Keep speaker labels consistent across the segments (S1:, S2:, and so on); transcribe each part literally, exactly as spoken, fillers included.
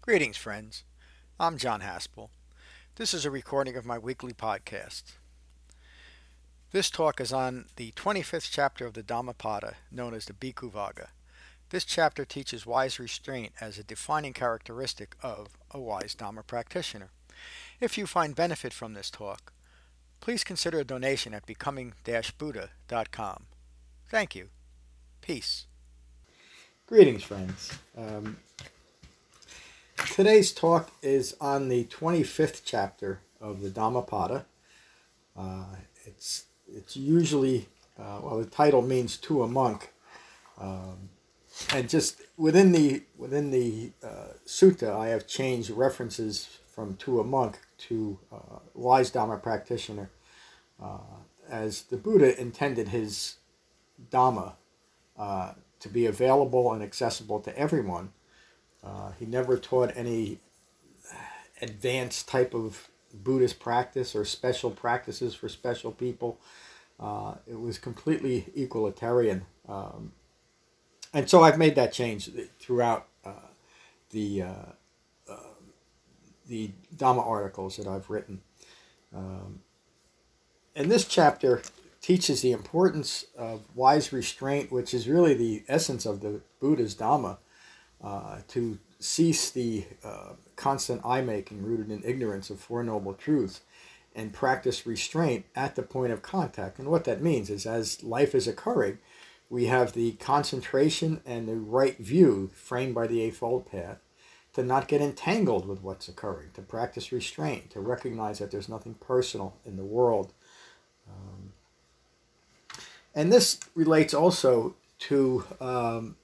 S1: Greetings, friends. I'm John Haspel. This is a recording of my weekly podcast. This talk is on the twenty-fifth chapter of the Dhammapada, known as the Bhikkhu Vagga. This chapter teaches wise restraint as a defining characteristic of a wise Dhamma practitioner. If you find benefit from this talk, please consider a donation at becoming buddha dot com. Thank you. Peace. Greetings, friends. Um, today's talk is on the twenty-fifth chapter of the Dhammapada. Uh, it's it's usually uh, well, the title means to a monk, um, and just within the within the uh, sutta, I have changed references from to a monk to uh, wise Dhamma practitioner, uh, as the Buddha intended his Dhamma uh, to be available and accessible to everyone. Uh, he never taught any advanced type of Buddhist practice or special practices for special people. Uh, it was completely equalitarian. Um, and so I've made that change throughout uh, the uh, uh, the Dhamma articles that I've written. Um, and this chapter teaches the importance of wise restraint, which is really the essence of the Buddha's Dhamma, uh, to cease the uh, constant eye-making rooted in ignorance of Four Noble Truths and practice restraint at the point of contact. And what that means is, as life is occurring, we have the concentration and the right view framed by the Eightfold Path to not get entangled with what's occurring, to practice restraint, to recognize that there's nothing personal in the world. Um, and this relates also to um,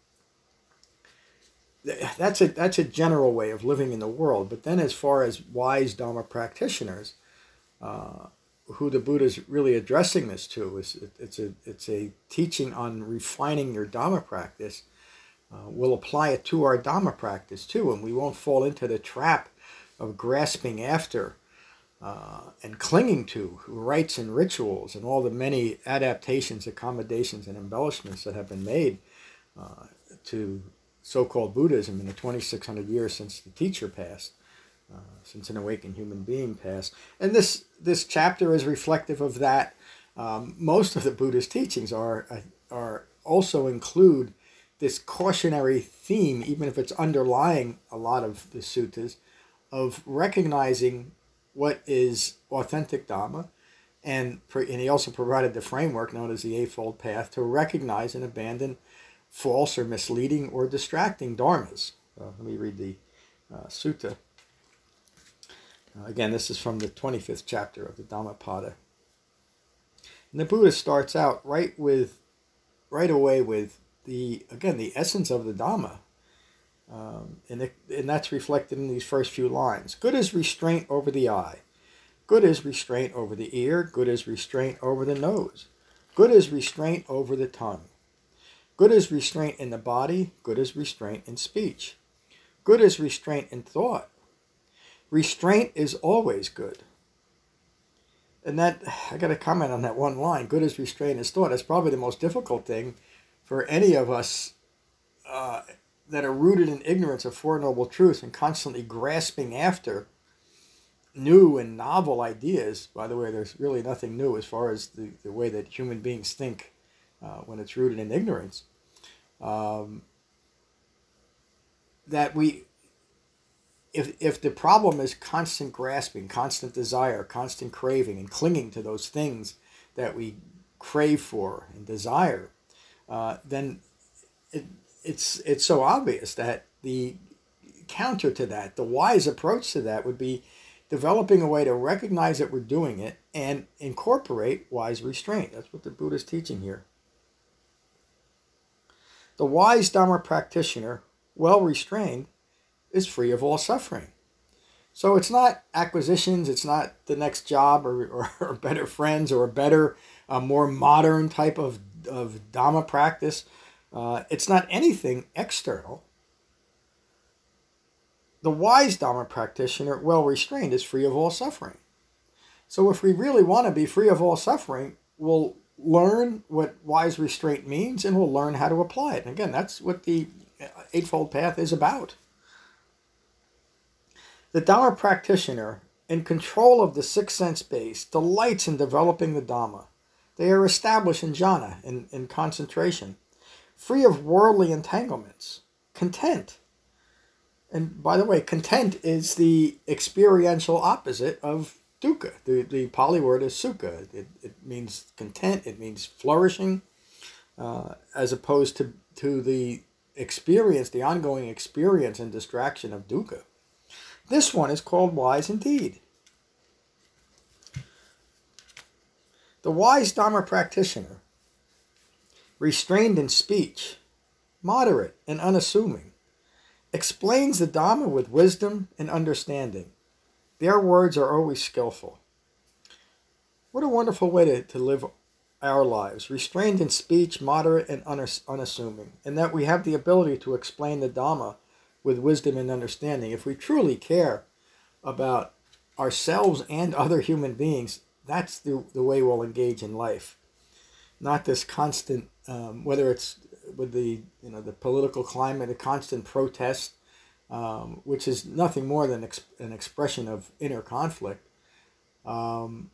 S1: That's a that's a general way of living in the world. But then, as far as wise Dhamma practitioners, uh, who the Buddha is really addressing this to, is it, it's a it's a teaching on refining your Dhamma practice. Uh, we'll apply it to our Dhamma practice too, and we won't fall into the trap of grasping after uh, and clinging to rites and rituals and all the many adaptations, accommodations, and embellishments that have been made uh, to so-called Buddhism in the twenty-six hundred years since the teacher passed, uh, since an awakened human being passed. And this this chapter is reflective of that. Um, most of the Buddhist teachings are are also include this cautionary theme, even if it's underlying a lot of the suttas, of recognizing what is authentic Dhamma, and and he also provided the framework known as the Eightfold Path to recognize and abandon false or misleading or distracting dharmas. Uh, let me read the uh, sutta. Uh, again, this is from the twenty-fifth chapter of the Dhammapada. And the Buddha starts out right with, right away with the again the essence of the Dhamma, um, and it, and that's reflected in these first few lines. Good is restraint over the eye. Good is restraint over the ear. Good is restraint over the nose. Good is restraint over the tongue. Good is restraint in the body. Good is restraint in speech. Good is restraint in thought. Restraint is always good. And that, I got to comment on that one line. Good is restraint in thought. That's probably the most difficult thing for any of us uh, that are rooted in ignorance of Four Noble Truths and constantly grasping after new and novel ideas. By the way, there's really nothing new as far as the, the way that human beings think uh, when it's rooted in ignorance. Um, that we, if if the problem is constant grasping, constant desire, constant craving, and clinging to those things that we crave for and desire, uh, then it, it's it's so obvious that the counter to that, the wise approach to that, would be developing a way to recognize that we're doing it and incorporate wise restraint. That's what the Buddha is teaching here. The wise Dhamma practitioner, well restrained, is free of all suffering. So it's not acquisitions, it's not the next job or, or, or better friends or a better, uh, more modern type of, of Dhamma practice. Uh, it's not anything external. The wise Dhamma practitioner, well restrained, is free of all suffering. So if we really want to be free of all suffering, we'll learn what wise restraint means, and we'll learn how to apply it. And again, that's what the Eightfold Path is about. The Dharma practitioner, in control of the sixth sense base, delights in developing the Dhamma. They are established in jhana, in, in concentration, free of worldly entanglements, content. And by the way, content is the experiential opposite of dukkha. The, the Pali word is sukha. It, it means content, it means flourishing, uh, as opposed to, to the experience, the ongoing experience and distraction of dukkha. This one is called wise indeed. The wise Dharma practitioner, restrained in speech, moderate and unassuming, explains the Dhamma with wisdom and understanding. Their words are always skillful. What a wonderful way to, to live our lives, restrained in speech, moderate and unassuming, and that we have the ability to explain the Dhamma with wisdom and understanding. If we truly care about ourselves and other human beings, that's the, the way we'll engage in life. Not this constant, um, whether it's with the you know the political climate, a constant protest, um, which is nothing more than ex- an expression of inner conflict, um,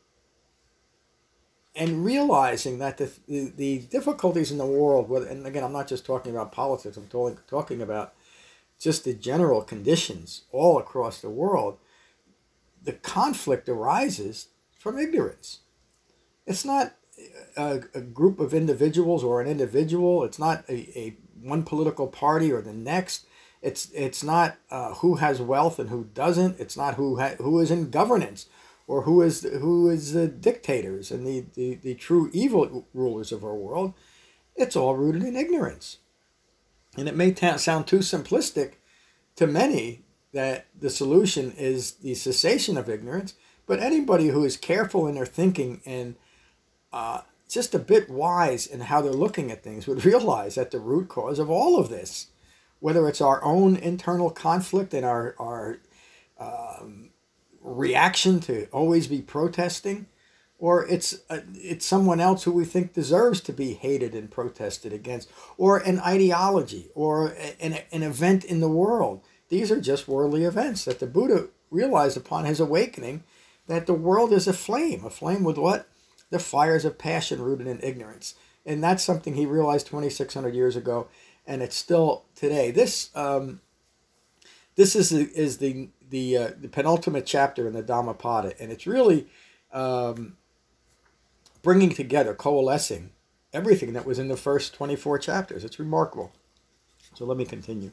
S1: and realizing that the, the the difficulties in the world, and again, I'm not just talking about politics. I'm talking talking about just the general conditions all across the world. The conflict arises from ignorance. It's not a, a group of individuals or an individual. It's not a, a one political party or the next. It's it's not uh, who has wealth and who doesn't. It's not who ha- who is in governance or who is who is the dictators and the, the, the true evil rulers of our world. It's all rooted in ignorance. And it may t- sound too simplistic to many that the solution is the cessation of ignorance, but anybody who is careful in their thinking and uh, just a bit wise in how they're looking at things would realize that the root cause of all of this, whether it's our own internal conflict and our, our um, reaction to always be protesting, or it's a, it's someone else who we think deserves to be hated and protested against, or an ideology, or an, an event in the world. These are just worldly events that the Buddha realized upon his awakening, that the world is a flame, a flame with what? The fires of passion rooted in ignorance. And that's something he realized twenty-six hundred years ago, and it's still today. This um, this is the, is the the, uh, the penultimate chapter in the Dhammapada, and it's really um, bringing together, coalescing everything that was in the first twenty-four chapters. It's remarkable. So let me continue.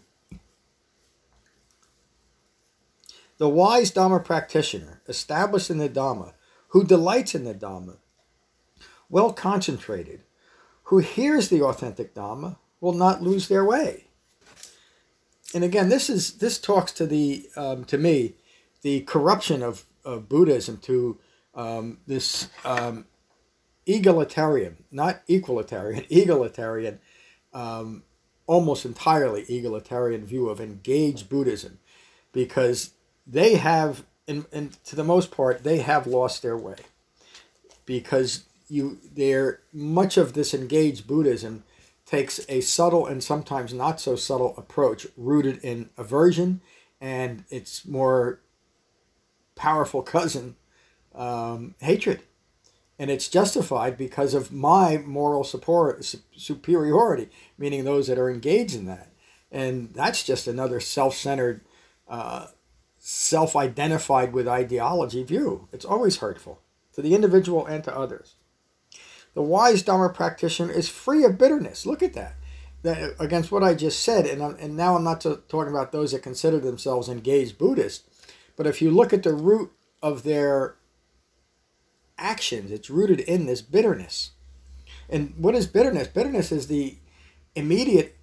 S1: The wise Dhamma practitioner, established in the Dhamma, who delights in the Dhamma, well concentrated, who hears the authentic Dhamma, will not lose their way. And again, this is this talks to the um, to me the corruption of, of Buddhism to um, this um, egalitarian, not equalitarian, egalitarian, um, almost entirely egalitarian view of engaged Buddhism, because they have, and, and to the most part, they have lost their way, because you, they're much of this engaged Buddhism takes a subtle and sometimes not so subtle approach rooted in aversion and its more powerful cousin, um, hatred. And it's justified because of my moral support, superiority, meaning those that are engaged in that. And that's just another self-centered, uh, self-identified with ideology view. It's always hurtful to the individual and to others. The wise Dhamma practitioner is free of bitterness. Look at that. That against what I just said, and, I'm, and now I'm not to, talking about those that consider themselves engaged Buddhists, but if you look at the root of their actions, it's rooted in this bitterness. And what is bitterness? Bitterness is the immediate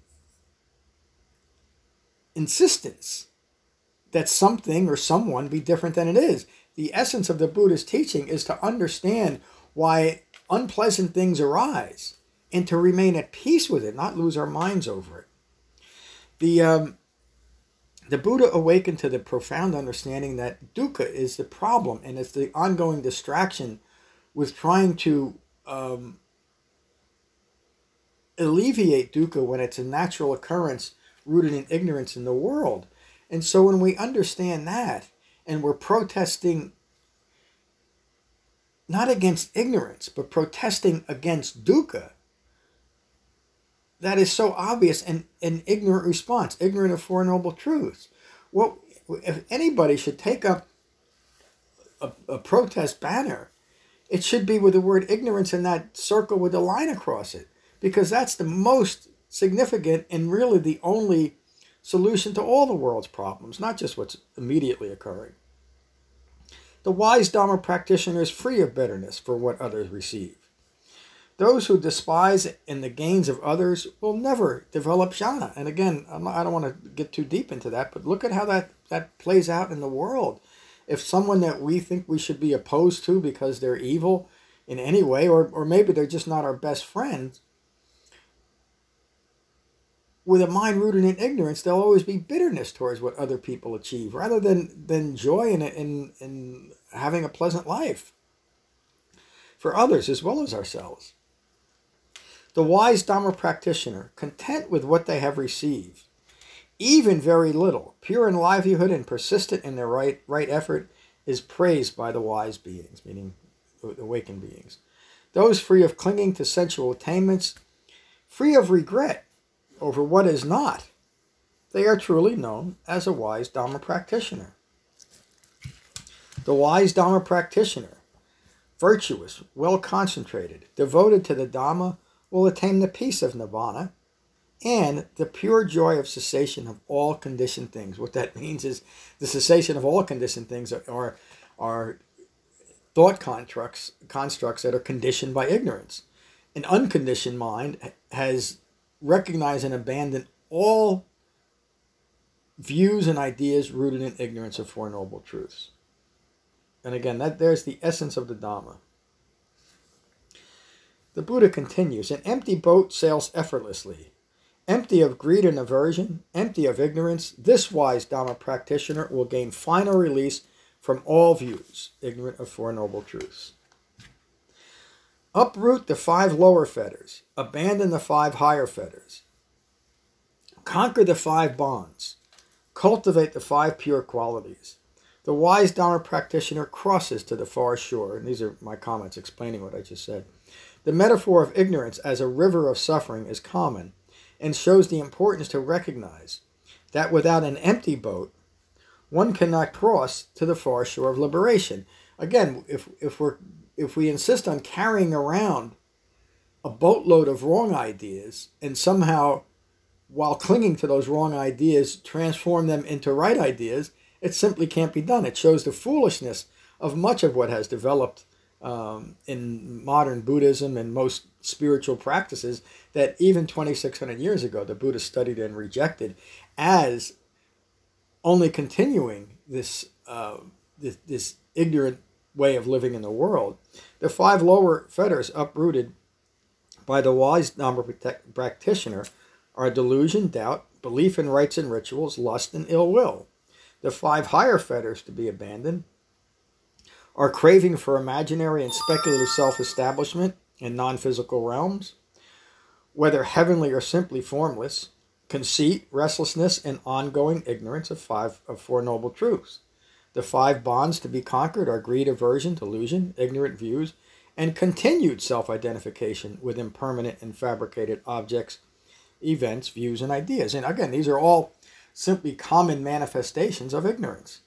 S1: insistence that something or someone be different than it is. The essence of the Buddha's teaching is to understand why unpleasant things arise and to remain at peace with it, not lose our minds over it. The um, the Buddha awakened to the profound understanding that dukkha is the problem, and it's the ongoing distraction with trying to um, alleviate dukkha when it's a natural occurrence rooted in ignorance in the world. And so when we understand that, and we're protesting not against ignorance, but protesting against dukkha, that is so obvious and an ignorant response, ignorant of Four Noble Truths. Well, if anybody should take up a, a protest banner, it should be with the word ignorance in that circle with a line across it, because that's the most significant and really the only solution to all the world's problems, not just what's immediately occurring. The wise Dharma practitioner is free of bitterness for what others receive. Those who despise in the gains of others will never develop jhana. And again, I'm not, I don't want to get too deep into that, but look at how that, that plays out in the world. If someone that we think we should be opposed to because they're evil in any way, or, or maybe they're just not our best friends, with a mind rooted in ignorance, there'll always be bitterness towards what other people achieve, rather than, than joy in, in, in having a pleasant life for others as well as ourselves. The wise Dhamma practitioner, content with what they have received, even very little, pure in livelihood and persistent in their right, right effort, is praised by the wise beings, meaning awakened beings. Those free of clinging to sensual attainments, free of regret over what is not, they are truly known as a wise Dhamma practitioner. The wise Dhamma practitioner, virtuous, well concentrated, devoted to the Dhamma, will attain the peace of Nibbana and the pure joy of cessation of all conditioned things. What that means is the cessation of all conditioned things are, are, are thought constructs, constructs that are conditioned by ignorance. An unconditioned mind has recognized and abandoned all views and ideas rooted in ignorance of Four Noble Truths. And again, that there's the essence of the Dhamma. The Buddha continues, an empty boat sails effortlessly. Empty of greed and aversion, empty of ignorance, this wise Dhamma practitioner will gain final release from all views, ignorant of Four Noble Truths. Uproot the five lower fetters, abandon the five higher fetters. Conquer the five bonds, cultivate the five pure qualities. The wise Dhamma practitioner crosses to the far shore, and these are my comments explaining what I just said. The metaphor of ignorance as a river of suffering is common and shows the importance to recognize that without an empty boat, one cannot cross to the far shore of liberation. Again, if, if, we're, if we insist on carrying around a boatload of wrong ideas and somehow, while clinging to those wrong ideas, transform them into right ideas, it simply can't be done. It shows the foolishness of much of what has developed Um, in modern Buddhism and most spiritual practices that even twenty-six hundred years ago the Buddha studied and rejected as only continuing this, uh, this, this ignorant way of living in the world. The five lower fetters uprooted by the wise Dhamma practitioner are delusion, doubt, belief in rites and rituals, lust, and ill will. The five higher fetters to be abandoned are craving for imaginary and speculative self-establishment in non-physical realms, whether heavenly or simply formless, conceit, restlessness, and ongoing ignorance of five of Four Noble Truths. The five bonds to be conquered are greed, aversion, delusion, ignorant views, and continued self-identification with impermanent and fabricated objects, events, views, and ideas. And again, these are all simply common manifestations of ignorance.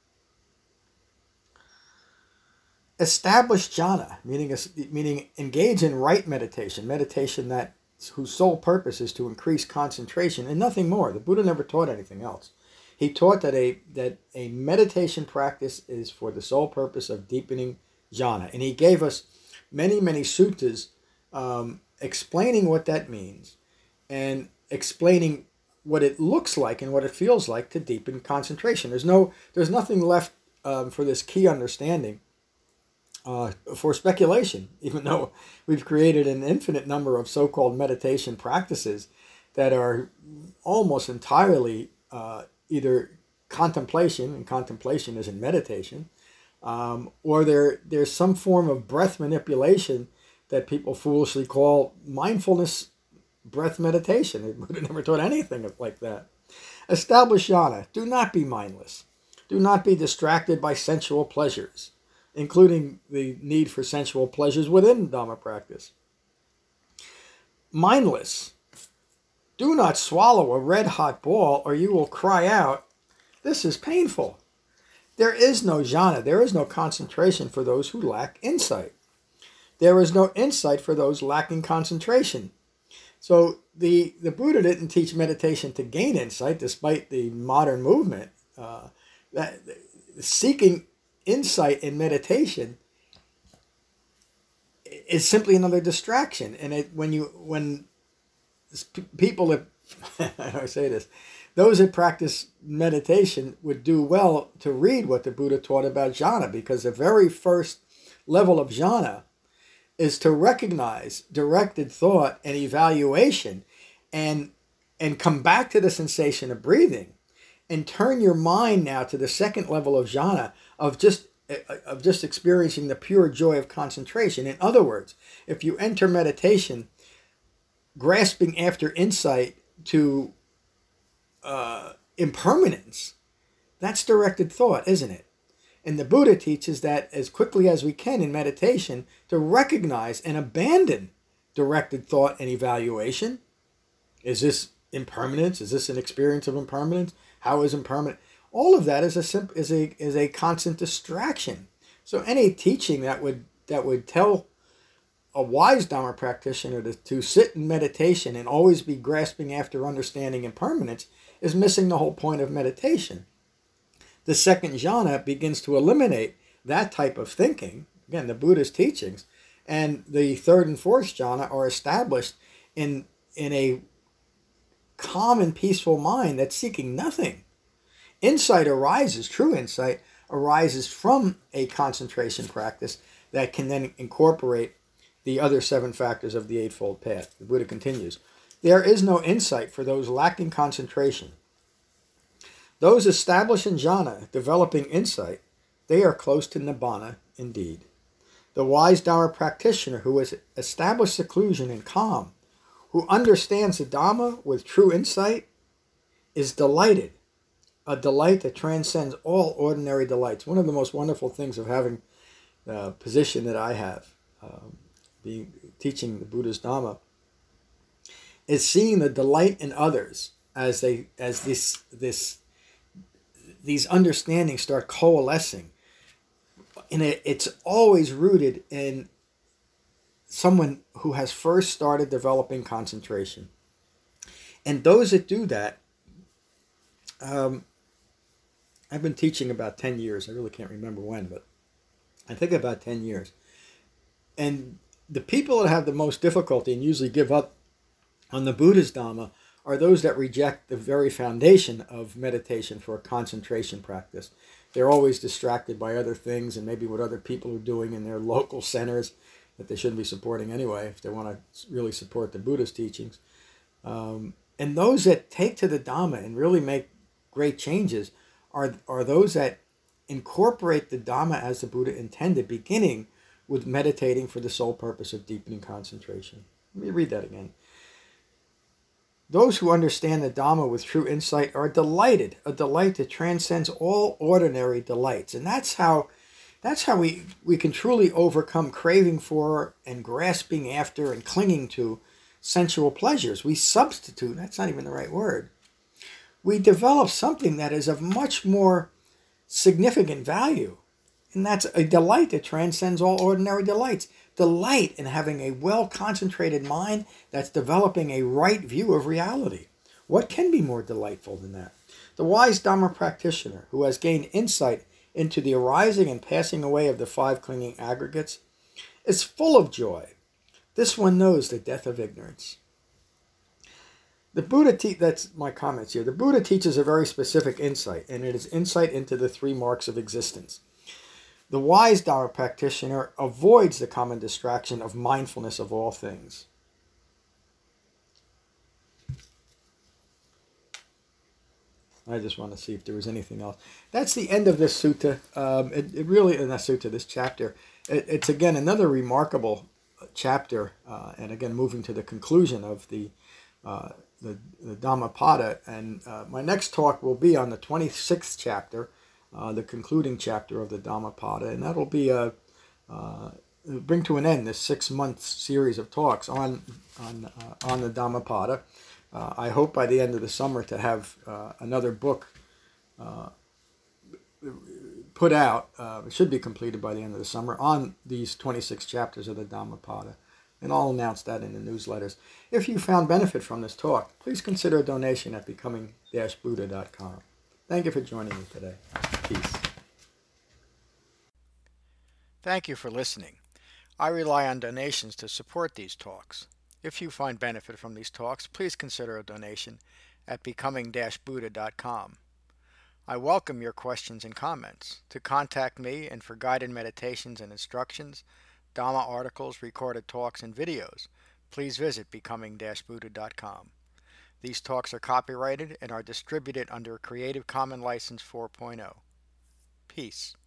S1: Establish jhana, meaning, meaning engage in right meditation, meditation that whose sole purpose is to increase concentration and nothing more. The Buddha never taught anything else. He taught that a that a meditation practice is for the sole purpose of deepening jhana. And he gave us many, many suttas um, explaining what that means and explaining what it looks like and what it feels like to deepen concentration. There's no, there's nothing left um, for this key understanding uh, for speculation, even though we've created an infinite number of so-called meditation practices that are almost entirely uh, either contemplation, and contemplation isn't meditation, um, or there there's some form of breath manipulation that people foolishly call mindfulness breath meditation. The Buddha never taught anything like that. Establish jhana. Do not be mindless. Do not be distracted by sensual pleasures, including the need for sensual pleasures within Dhamma practice. Mindless. Do not swallow a red-hot ball or you will cry out, "This is painful." There is no jhana, there is no concentration for those who lack insight. There is no insight for those lacking concentration. So the, the Buddha didn't teach meditation to gain insight, despite the modern movement. Uh, that seeking insight in meditation is simply another distraction. And it, when you when people that how do I say this, those that practice meditation would do well to read what the Buddha taught about jhana, because the very first level of jhana is to recognize directed thought and evaluation, and and come back to the sensation of breathing, and turn your mind now to the second level of jhana, of just of just experiencing the pure joy of concentration. In other words, if you enter meditation grasping after insight to uh, impermanence, that's directed thought, isn't it? And the Buddha teaches that as quickly as we can in meditation to recognize and abandon directed thought and evaluation. Is this impermanence? Is this an experience of impermanence? How is impermanent? All of that is a simp- is a is a constant distraction. So any teaching that would that would tell a wise Dhamma practitioner to, to sit in meditation and always be grasping after understanding impermanence is missing the whole point of meditation. The second jhana begins to eliminate that type of thinking, again, the Buddha's teachings, and the third and fourth jhana are established in, in a calm and peaceful mind that's seeking nothing. Insight arises, true insight arises from a concentration practice that can then incorporate the other seven factors of the Eightfold Path. The Buddha continues, there is no insight for those lacking concentration. Those established in jhana, developing insight, they are close to nibbana indeed. The wise Dhamma practitioner who has established seclusion and calm, who understands the Dhamma with true insight, is delighted, a delight that transcends all ordinary delights. One of the most wonderful things of having the position that I have, um, being teaching the Buddha's Dhamma, is seeing the delight in others as they as this this these understandings start coalescing. And it, it's always rooted in someone who has first started developing concentration. And those that do that, um, I've been teaching about ten years. I really can't remember when, but I think about ten years. And the people that have the most difficulty and usually give up on the Buddha's Dhamma are those that reject the very foundation of meditation for a concentration practice. They're always distracted by other things and maybe what other people are doing in their local centers that they shouldn't be supporting anyway if they want to really support the Buddha's teachings. Um, and those that take to the Dhamma and really make great changes are, are those that incorporate the Dhamma as the Buddha intended, beginning with meditating for the sole purpose of deepening concentration. Let me read that again. Those who understand the Dhamma with true insight are delighted, a delight that transcends all ordinary delights. And that's how that's how we, we can truly overcome craving for and grasping after and clinging to sensual pleasures. We substitute, that's not even the right word. We develop something that is of much more significant value. And that's a delight that transcends all ordinary delights. Delight in having a well-concentrated mind that's developing a right view of reality. What can be more delightful than that? The wise Dhamma practitioner who has gained insight into the arising and passing away of the five clinging aggregates is full of joy. This one knows the death of ignorance. The Buddha, te- that's my comments here. The Buddha teaches a very specific insight, and it is insight into the three marks of existence. The wise Dhamma practitioner avoids the common distraction of mindfulness of all things. I just want to see if there was anything else. That's the end of this sutta. Um, it, it really, not sutta, this chapter. It, it's again another remarkable chapter, uh, and again moving to the conclusion of the uh, the, the Dhammapada. And uh, my next talk will be on the twenty-sixth chapter uh, the concluding chapter of the Dhammapada, and that'll be a uh, bring to an end this six-month series of talks on on uh, on the Dhammapada. Uh, I hope by the end of the summer to have uh, another book uh, put out. Uh, it should be completed by the end of the summer on these twenty-six chapters of the Dhammapada. And I'll announce that in the newsletters. If you found benefit from this talk, please consider a donation at becoming dash buddha dot com. Thank you for joining me today. Peace.
S2: Thank you for listening. I rely on donations to support these talks. If you find benefit from these talks, please consider a donation at becoming dash buddha dot com. I welcome your questions and comments. To contact me and for guided meditations and instructions, Dhamma articles, recorded talks, and videos, please visit becoming dash buddha dot com. These talks are copyrighted and are distributed under a Creative Commons License four point oh. Peace.